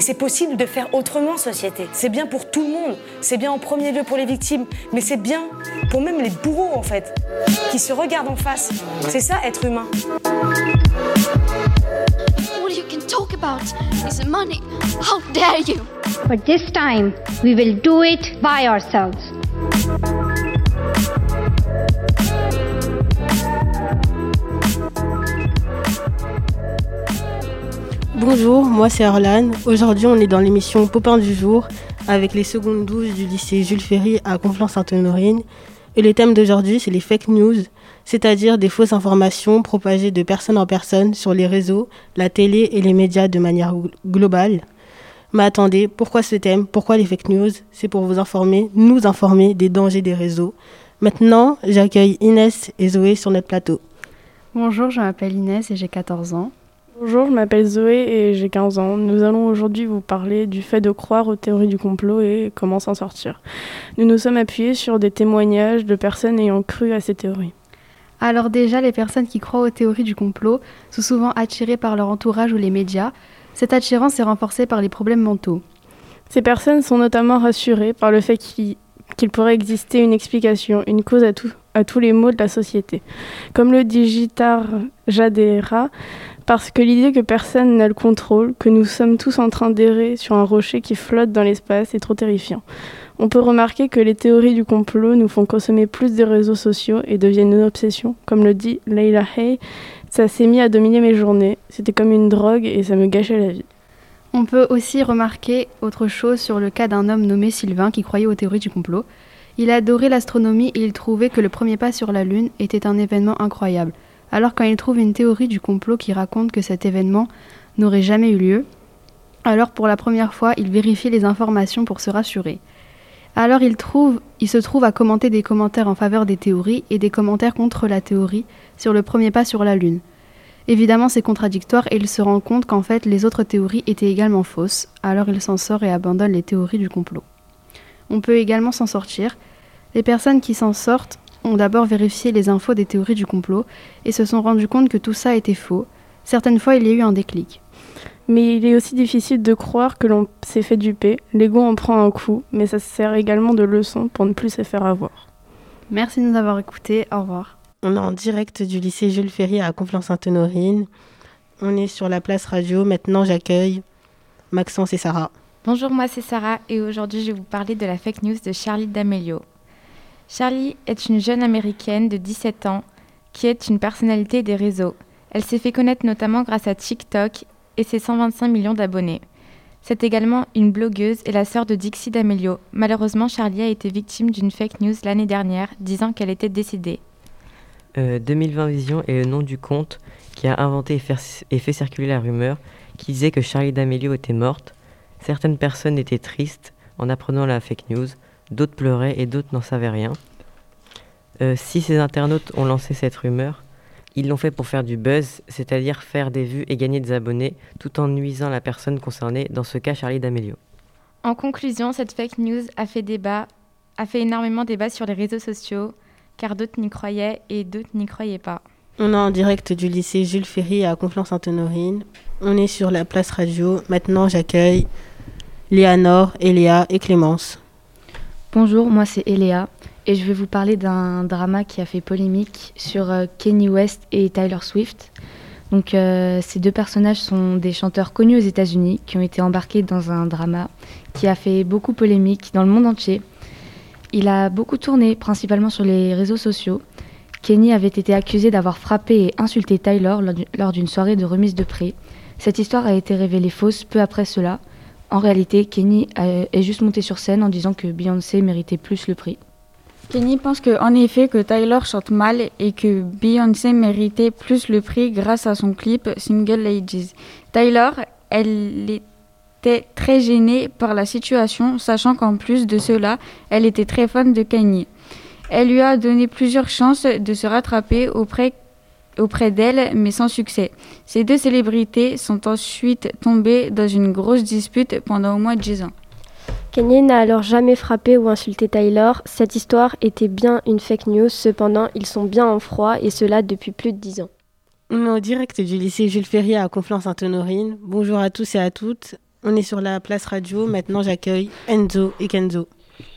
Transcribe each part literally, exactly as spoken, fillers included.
c'est possible de faire autrement, société. C'est bien pour tout le monde. C'est bien en premier lieu pour les victimes, mais c'est bien pour même les bourreaux, en fait, qui se regardent en face. C'est ça, être humain. All you can talk about is money. How dare you? But this time, we will do it by ourselves. Bonjour, moi c'est Arlan. Aujourd'hui, on est dans l'émission Popin du jour avec les secondes douze du lycée Jules Ferry à Conflans-Sainte-Honorine. Et le thème d'aujourd'hui, c'est les fake news, c'est-à-dire des fausses informations propagées de personne en personne sur les réseaux, la télé et les médias de manière globale. Mais attendez, pourquoi ce thème? Pourquoi les fake news? C'est pour vous informer, nous informer des dangers des réseaux. Maintenant, j'accueille Inès et Zoé sur notre plateau. Bonjour, je m'appelle Inès et j'ai quatorze ans. Bonjour, je m'appelle Zoé et j'ai quinze ans. Nous allons aujourd'hui vous parler du fait de croire aux théories du complot et comment s'en sortir. Nous nous sommes appuyés sur des témoignages de personnes ayant cru à ces théories. Alors déjà, les personnes qui croient aux théories du complot sont souvent attirées par leur entourage ou les médias. Cette attirance est renforcée par les problèmes mentaux. Ces personnes sont notamment rassurées par le fait qu'il, qu'il pourrait exister une explication, une cause à, tout, à tous les maux de la société. Comme le dit Gitar Jadera, parce que l'idée que personne n'a le contrôle, que nous sommes tous en train d'errer sur un rocher qui flotte dans l'espace est trop terrifiant. On peut remarquer que les théories du complot nous font consommer plus des réseaux sociaux et deviennent une obsession. Comme le dit Leila Hay, ça s'est mis à dominer mes journées. C'était comme une drogue et ça me gâchait la vie. On peut aussi remarquer autre chose sur le cas d'un homme nommé Sylvain qui croyait aux théories du complot. Il adorait l'astronomie et il trouvait que le premier pas sur la Lune était un événement incroyable. Alors quand il trouve une théorie du complot qui raconte que cet événement n'aurait jamais eu lieu, alors pour la première fois, il vérifie les informations pour se rassurer. Alors il, trouve, il se trouve à commenter des commentaires en faveur des théories et des commentaires contre la théorie sur le premier pas sur la Lune. Évidemment, c'est contradictoire et il se rend compte qu'en fait, les autres théories étaient également fausses. Alors il s'en sort et abandonne les théories du complot. On peut également s'en sortir. Les personnes qui s'en sortent ont d'abord vérifié les infos des théories du complot et se sont rendus compte que tout ça était faux. Certaines fois, il y a eu un déclic. Mais il est aussi difficile de croire que l'on s'est fait duper. L'ego en prend un coup, mais ça sert également de leçon pour ne plus se faire avoir. Merci de nous avoir écoutés. Au revoir. On est en direct du lycée Jules Ferry à Conflans-Sainte-Honorine. On est sur la place radio. Maintenant, j'accueille Maxence et Sarah. Bonjour, moi c'est Sarah et aujourd'hui je vais vous parler de la fake news de Charli D'Amelio. Charli est une jeune américaine de dix-sept ans qui est une personnalité des réseaux. Elle s'est fait connaître notamment grâce à TikTok et ses cent vingt-cinq millions d'abonnés. C'est également une blogueuse et la sœur de Dixie D'Amelio. Malheureusement, Charli a été victime d'une fake news l'année dernière, disant qu'elle était décédée. Euh, deux mille vingt Vision est le nom du compte qui a inventé et fait, et fait circuler la rumeur qui disait que Charli D'Amelio était morte. Certaines personnes étaient tristes en apprenant la fake news, d'autres pleuraient et d'autres n'en savaient rien. Euh, si ces internautes ont lancé cette rumeur, ils l'ont fait pour faire du buzz, c'est-à-dire faire des vues et gagner des abonnés, tout en nuisant la personne concernée, dans ce cas Charli D'Amelio. En conclusion, cette fake news a fait débat, a fait énormément débat sur les réseaux sociaux, car d'autres n'y croyaient et d'autres n'y croyaient pas. On est en direct du lycée Jules Ferry à Conflans-Sainte-Honorine. On est sur la place radio. Maintenant, j'accueille Léanore, Eléa et Clémence. Bonjour, moi c'est Eléa et je vais vous parler d'un drama qui a fait polémique sur euh, Kanye West et Taylor Swift. Donc euh, ces deux personnages sont des chanteurs connus aux États-Unis qui ont été embarqués dans un drama qui a fait beaucoup polémique dans le monde entier. Il a beaucoup tourné, principalement sur les réseaux sociaux. Kanye avait été accusé d'avoir frappé et insulté Taylor lors d'une soirée de remise de prix. Cette histoire a été révélée fausse peu après cela. En réalité, Kanye est juste monté sur scène en disant que Beyoncé méritait plus le prix. Kanye pense que, en effet que Taylor chante mal et que Beyoncé méritait plus le prix grâce à son clip Single Ladies. Taylor, elle était très gênée par la situation, sachant qu'en plus de cela, elle était très fan de Kanye. Elle lui a donné plusieurs chances de se rattraper auprès auprès d'elle, mais sans succès. Ces deux célébrités sont ensuite tombées dans une grosse dispute pendant au moins dix ans. Kanye n'a alors jamais frappé ou insulté Taylor. Cette histoire était bien une fake news, cependant ils sont bien en froid et cela depuis plus de dix ans. On est en direct du lycée Jules Ferry à Conflans-Sainte-Honorine. Bonjour à tous et à toutes. On est sur la place radio. Maintenant, j'accueille Enzo et Kenzo.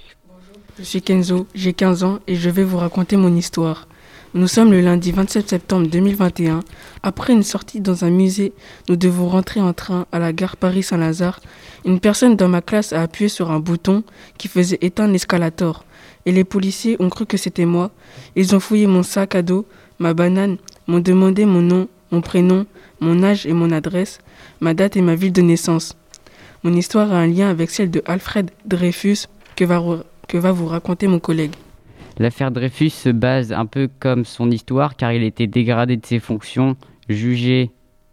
Je suis Kenzo, j'ai quinze ans et je vais vous raconter mon histoire. Nous sommes le lundi vingt-sept septembre deux mille vingt et un. Après une sortie dans un musée, nous devons rentrer en train à la gare Paris-Saint-Lazare. Une personne dans ma classe a appuyé sur un bouton qui faisait éteindre l'escalator. Et les policiers ont cru que c'était moi. Ils ont fouillé mon sac à dos, ma banane, m'ont demandé mon nom, mon prénom, mon âge et mon adresse, ma date et ma ville de naissance. Mon histoire a un lien avec celle de Alfred Dreyfus que va, que va vous raconter mon collègue. L'affaire Dreyfus se base un peu comme son histoire car il était dégradé de ses fonctions, jugé,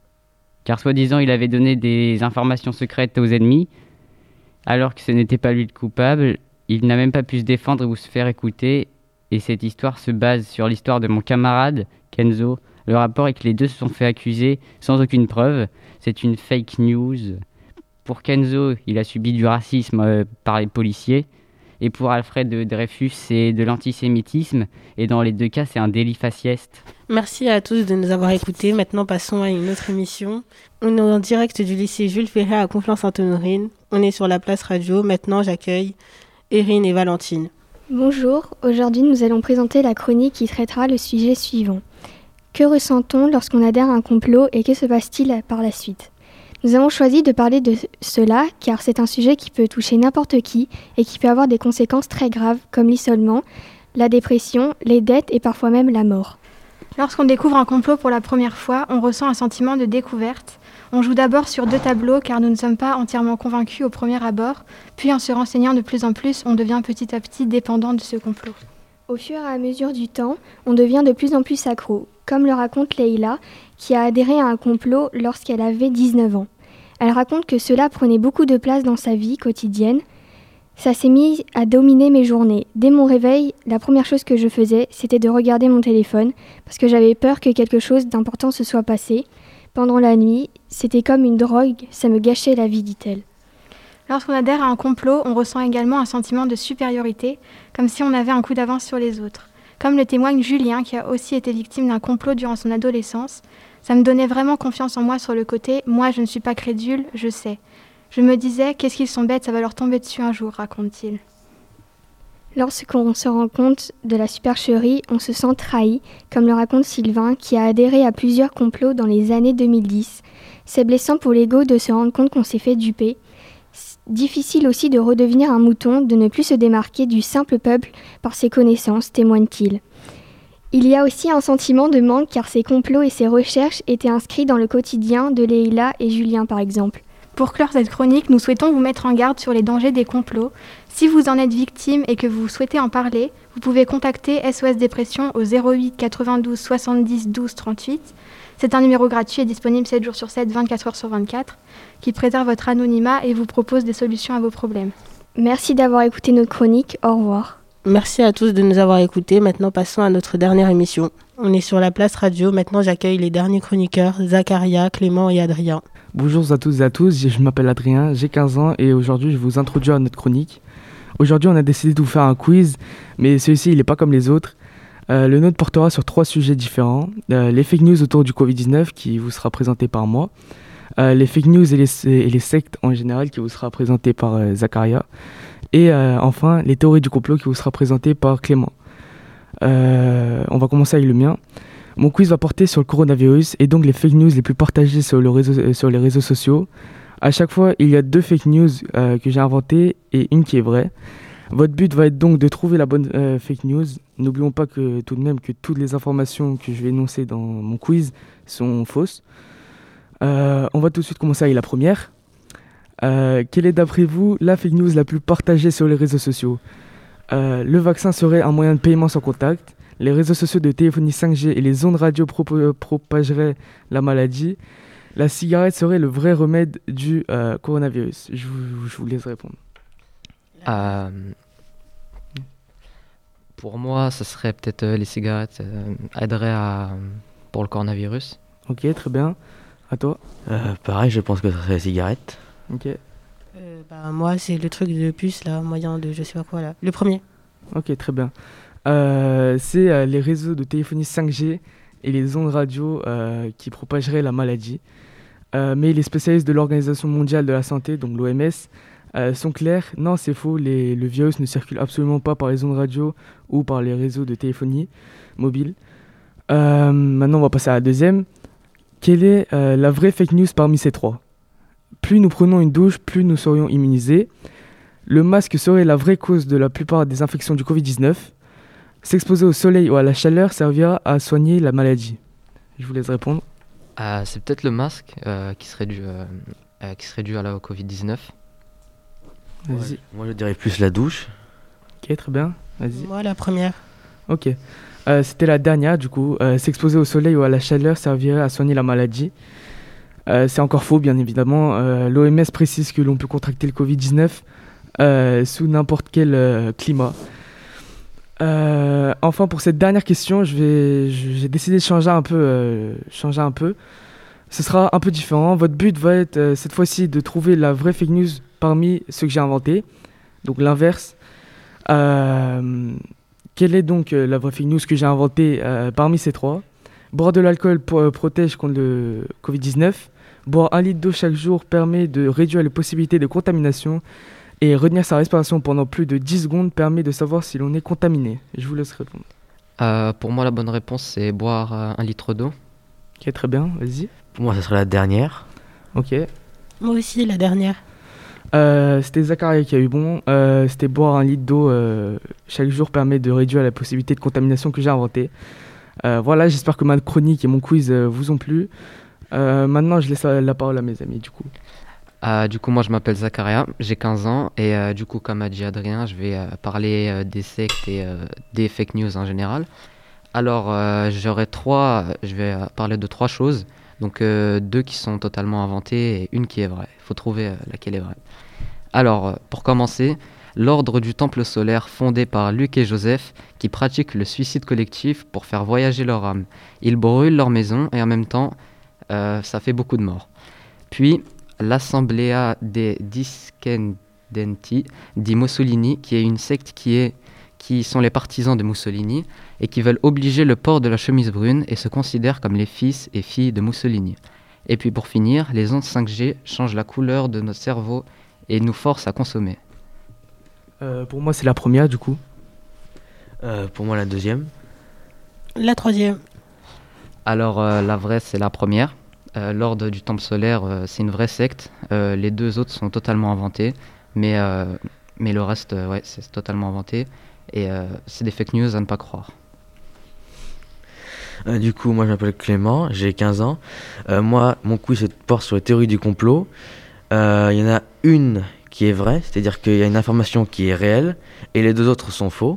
car soi-disant il avait donné des informations secrètes aux ennemis, alors que ce n'était pas lui le coupable. Il n'a même pas pu se défendre ou se faire écouter, et cette histoire se base sur l'histoire de mon camarade, Kenzo. Le rapport est que les deux se sont fait accuser sans aucune preuve. C'est une fake news. Pour Kenzo, il a subi du racisme euh, par les policiers. Et pour Alfred Dreyfus, c'est de l'antisémitisme. Et dans les deux cas, c'est un délit faciès. Merci à tous de nous avoir écoutés. Maintenant, passons à une autre émission. On est en direct du lycée Jules Ferry à Conflans-Sainte-Honorine. On est sur la place radio. Maintenant, j'accueille Erin et Valentine. Bonjour. Aujourd'hui, nous allons présenter la chronique qui traitera le sujet suivant. Que ressent-on lorsqu'on adhère à un complot et que se passe-t-il par la suite ? Nous avons choisi de parler de cela car c'est un sujet qui peut toucher n'importe qui et qui peut avoir des conséquences très graves comme l'isolement, la dépression, les dettes et parfois même la mort. Lorsqu'on découvre un complot pour la première fois, on ressent un sentiment de découverte. On joue d'abord sur deux tableaux car nous ne sommes pas entièrement convaincus au premier abord, puis en se renseignant de plus en plus, on devient petit à petit dépendant de ce complot. Au fur et à mesure du temps, on devient de plus en plus accro, comme le raconte Leïla, qui a adhéré à un complot lorsqu'elle avait dix-neuf ans. Elle raconte que cela prenait beaucoup de place dans sa vie quotidienne. Ça s'est mis à dominer mes journées. Dès mon réveil, la première chose que je faisais, c'était de regarder mon téléphone, parce que j'avais peur que quelque chose d'important se soit passé. Pendant la nuit, c'était comme une drogue, ça me gâchait la vie, dit-elle. Lorsqu'on adhère à un complot, on ressent également un sentiment de supériorité, comme si on avait un coup d'avance sur les autres. Comme le témoigne Julien, qui a aussi été victime d'un complot durant son adolescence. Ça me donnait vraiment confiance en moi sur le côté « moi je ne suis pas crédule, je sais ». Je me disais « qu'est-ce qu'ils sont bêtes, ça va leur tomber dessus un jour », raconte-t-il. Lorsqu'on se rend compte de la supercherie, on se sent trahi, comme le raconte Sylvain, qui a adhéré à plusieurs complots dans les années deux mille dix. C'est blessant pour l'ego de se rendre compte qu'on s'est fait duper. Difficile aussi de redevenir un mouton, de ne plus se démarquer du simple peuple par ses connaissances, témoigne-t-il. Il y a aussi un sentiment de manque car ces complots et ces recherches étaient inscrits dans le quotidien de Leïla et Julien par exemple. Pour clore cette chronique, nous souhaitons vous mettre en garde sur les dangers des complots. Si vous en êtes victime et que vous souhaitez en parler, vous pouvez contacter S O S Dépression au zéro huit quatre-vingt-douze soixante-dix douze trente-huit. C'est un numéro gratuit et disponible sept jours sur sept, vingt-quatre heures sur vingt-quatre, qui préserve votre anonymat et vous propose des solutions à vos problèmes. Merci d'avoir écouté notre chronique. Au revoir. Merci à tous de nous avoir écoutés. Maintenant, passons à notre dernière émission. On est sur la place radio. Maintenant, j'accueille les derniers chroniqueurs, Zacharia, Clément et Adrien. Bonjour à tous et à tous, je m'appelle Adrien, j'ai quinze ans et aujourd'hui, je vais vous introduire à notre chronique. Aujourd'hui, on a décidé de vous faire un quiz, mais celui-ci, il n'est pas comme les autres. Euh, le nôtre portera sur trois sujets différents. Euh, les fake news autour du covid dix-neuf, qui vous sera présenté par moi. Euh, les fake news et les, et les sectes en général, qui vous sera présenté par euh, Zacharia. Et euh, enfin, les théories du complot qui vous sera présenté par Clément. Euh, on va commencer avec le mien. Mon quiz va porter sur le coronavirus et donc les fake news les plus partagées sur, le réseau, sur les réseaux sociaux. À chaque fois, il y a deux fake news euh, que j'ai inventées et une qui est vraie. Votre but va être donc de trouver la bonne euh, fake news. N'oublions pas que tout de même que toutes les informations que je vais énoncer dans mon quiz sont fausses. Euh, on va tout de suite commencer avec la première. Euh, quelle est d'après vous la fake news la plus partagée sur les réseaux sociaux ? euh, Le vaccin serait un moyen de paiement sans contact. Les réseaux sociaux de téléphonie cinq G et les ondes radio pro- propageraient la maladie. La cigarette serait le vrai remède du euh, coronavirus. Je vous, je vous laisse répondre. Euh, pour moi, ce serait peut-être euh, les cigarettes euh, aideraient à, pour le coronavirus. Ok, très bien. À toi ? euh, Pareil, je pense que ce serait les cigarettes. Ok. Euh, bah, moi, c'est le truc de puce, là, moyen de je sais pas quoi, là. Le premier. Ok, très bien. Euh, c'est euh, les réseaux de téléphonie cinq G et les ondes radio euh, qui propageraient la maladie. Euh, mais les spécialistes de l'Organisation mondiale de la santé, donc l'O M S, euh, sont clairs. Non, c'est faux, les, le virus ne circule absolument pas par les ondes radio ou par les réseaux de téléphonie mobile. Euh, maintenant, on va passer à la deuxième. Quelle est euh, la vraie fake news parmi ces trois ? Plus nous prenons une douche, plus nous serions immunisés. Le masque serait la vraie cause de la plupart des infections du covid dix-neuf. S'exposer au soleil ou à la chaleur servira à soigner la maladie. Je vous laisse répondre. Euh, c'est peut-être le masque euh, qui, serait dû, euh, euh, qui serait dû à la covid dix-neuf. Vas-y. Ouais, moi je dirais plus la douche. Ok, très bien. Vas-y. Moi, la première. Ok. Euh, c'était la dernière, du coup. Euh, s'exposer au soleil ou à la chaleur servirait à soigner la maladie. Euh, c'est encore faux, bien évidemment. Euh, L'O M S précise que l'on peut contracter le covid dix-neuf euh, sous n'importe quel euh, climat. Euh, enfin, pour cette dernière question, je vais, je- j'ai décidé de changer un peu, euh, changer un peu. Ce sera un peu différent. Votre but va être euh, cette fois-ci de trouver la vraie fake news parmi ceux que j'ai inventés. Donc l'inverse. Euh, quelle est donc euh, la vraie fake news que j'ai inventée euh, parmi ces trois ? Boire de l'alcool pour- euh, protège contre le covid dix-neuf. Boire un litre d'eau chaque jour permet de réduire les possibilités de contamination. Et retenir sa respiration pendant plus de dix secondes permet de savoir si l'on est contaminé. Je vous laisse répondre. Euh, pour moi, la bonne réponse, c'est boire euh, un litre d'eau. Ok, très bien, vas-y. Pour moi, ça serait la dernière. Ok. Moi aussi, la dernière. Euh, c'était Zacharia qui a eu bon. Euh, c'était boire un litre d'eau euh, chaque jour permet de réduire la possibilité de contamination que j'ai inventée. Euh, voilà, j'espère que ma chronique et mon quiz euh, vous ont plu. Euh, maintenant, je laisse la, la parole à mes amis, du coup. Euh, du coup, moi, je m'appelle Zacharia, j'ai quinze ans, et euh, du coup, comme a dit Adrien, je vais euh, parler euh, des sectes et euh, des fake news en général. Alors, euh, j'aurai trois, je vais euh, parler de trois choses, donc euh, deux qui sont totalement inventées et une qui est vraie. Il faut trouver euh, laquelle est vraie. Alors, euh, pour commencer, l'ordre du Temple solaire fondé par Luc et Joseph, qui pratiquent le suicide collectif pour faire voyager leur âme. Ils brûlent leur maison et en même temps, euh, ça fait beaucoup de morts. Puis, l'Assemblea dei Discendenti di Mussolini, qui est une secte qui, est, qui sont les partisans de Mussolini et qui veulent obliger le port de la chemise brune et se considèrent comme les fils et filles de Mussolini. Et puis pour finir, les ondes cinq G changent la couleur de notre cerveau et nous forcent à consommer. Euh, pour moi, c'est la première, du coup. Euh, pour moi, la deuxième. La troisième. Alors euh, la vraie, c'est la première. Euh, L'ordre du Temple solaire, euh, c'est une vraie secte. Euh, les deux autres sont totalement inventés, mais, euh, mais le reste, euh, ouais, c'est totalement inventé. Et euh, c'est des fake news à ne pas croire. Euh, du coup, moi je m'appelle Clément, j'ai quinze ans. Euh, moi, mon quiz se porte sur les théories du complot. Euh, Il y en a une qui est vraie, c'est-à-dire qu'il y a une information qui est réelle et les deux autres sont faux.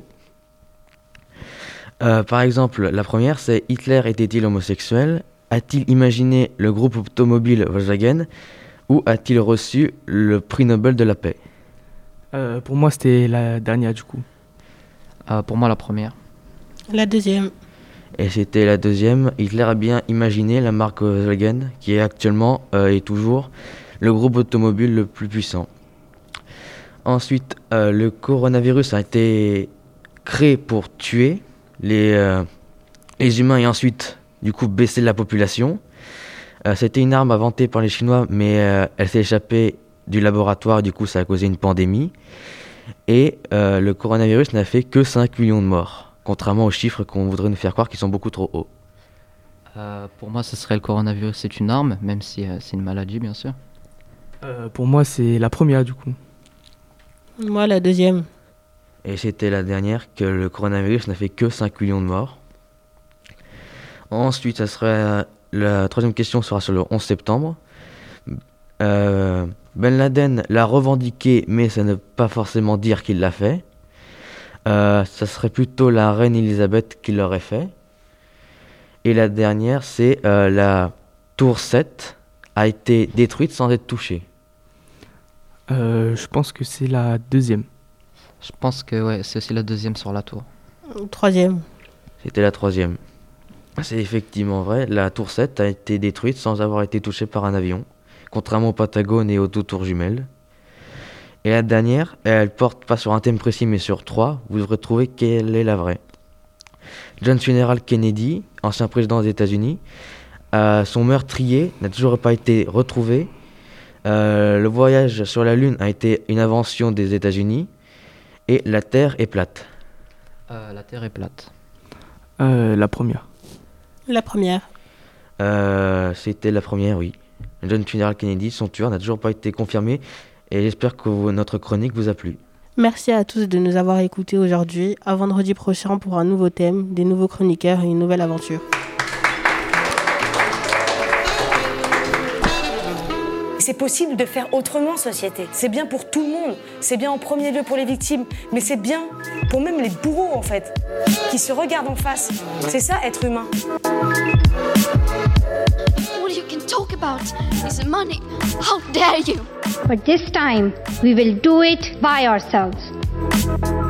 Euh, par exemple, la première, c'est Hitler était-il homosexuel ? A-t-il imaginé le groupe automobile Volkswagen ou a-t-il reçu le prix Nobel de la paix ? Euh, pour moi, c'était la dernière, du coup. Euh, pour moi, la première. La deuxième. Et c'était la deuxième. Hitler a bien imaginé la marque Volkswagen, qui est actuellement euh, et toujours le groupe automobile le plus puissant. Ensuite, euh, le coronavirus a été créé pour tuer les, euh, les humains et ensuite, du coup, baisser la population. Euh, c'était une arme inventée par les Chinois, mais euh, elle s'est échappée du laboratoire, du coup, ça a causé une pandémie. Et euh, le coronavirus n'a fait que cinq millions de morts, contrairement aux chiffres qu'on voudrait nous faire croire qui sont beaucoup trop hauts. Euh, pour moi, ce serait le coronavirus, c'est une arme, même si euh, c'est une maladie, bien sûr. Euh, pour moi, c'est la première, du coup. Moi, la deuxième. Et c'était la dernière, que le coronavirus n'a fait que cinq millions de morts. Ensuite, ça serait, la troisième question sera sur le onze septembre. Euh, Ben Laden l'a revendiqué, mais ça ne veut pas forcément dire qu'il l'a fait. Euh, ça serait plutôt la reine Elisabeth qui l'aurait fait. Et la dernière, c'est euh, la tour sept a été détruite sans être touchée. Euh, je pense que c'est la deuxième. Je pense que ouais, c'est aussi la deuxième sur la tour. Troisième. C'était la troisième. C'est effectivement vrai, la tour sept a été détruite sans avoir été touchée par un avion, contrairement au Pentagone et aux deux tours jumelles. Et la dernière, elle porte pas sur un thème précis mais sur trois, vous devrez trouver quelle est la vraie. John Fitzgerald Kennedy, ancien président des États-Unis, euh, son meurtrier n'a toujours pas été retrouvé. Euh, le voyage sur la Lune a été une invention des États-Unis. Et la Terre est plate. Euh, la Terre est plate. Euh, la première. La première. Euh, c'était la première, oui. John Fitzgerald Kennedy, son tueur, n'a toujours pas été confirmé. Et j'espère que vous- notre chronique vous a plu. Merci à tous de nous avoir écoutés aujourd'hui. À vendredi prochain pour un nouveau thème, des nouveaux chroniqueurs et une nouvelle aventure. C'est possible de faire autrement, société. C'est bien pour tout le monde. C'est bien en premier lieu pour les victimes, mais c'est bien pour même les bourreaux, en fait, qui se regardent en face. C'est ça, être humain. All you can talk about is money. How dare you? But this time, we will do it by ourselves.